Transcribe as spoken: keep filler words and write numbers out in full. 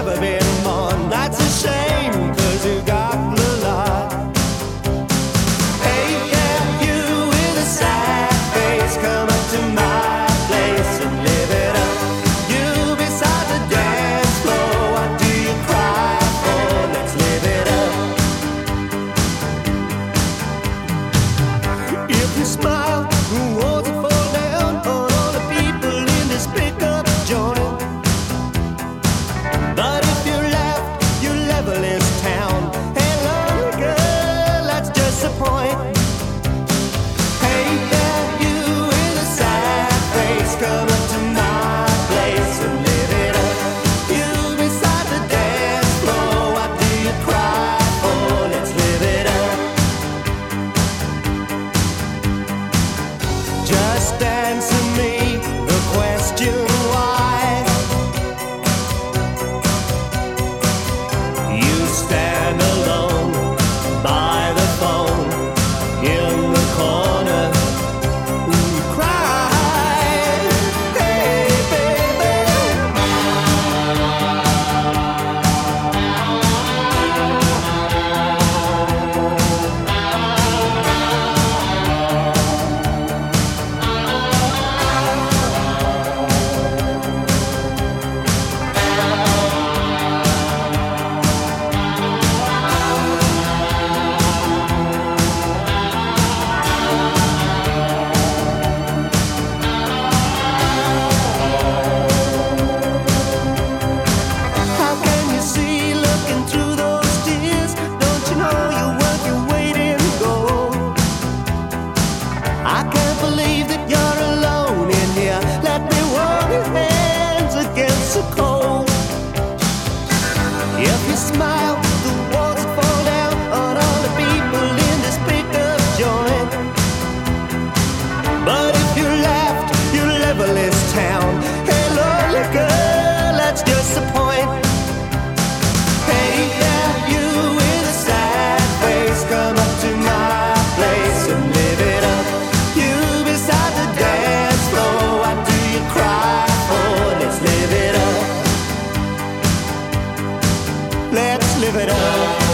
never been mourned. That's a shame, 'cause you got the lot. Hey, yeah, you with a sad face, come up to my place and live it up. You beside the dance floor, what do you cry for? Let's live it up. If you smile, the walls will fall down on all the people in this pickup joint. But if you laugh, you level this town. Hey, lonely girl, that's just the point. Hey, yeah, you with a sad face, come up to my place and live it up. You beside the dance floor, what do you cry for? Let's live it up. Just answer me the question why. You stand alone by the phone in the corner and cry. Hey, baby. How can you see looking through those tears? Don't you know you're worth your weight in gold? I can't believe that you're alone in here. Let me warm your hands against the cold. If you smile, the walls fall down on all the people in this pickup joint. But if you laughed, you level this town. Hey, lonely girl, that's just the point. Hey, yeah, you with a sad face, come up to my place and live it up. You beside the dance floor, what do you cry for? Let's live it up. Let's live it up.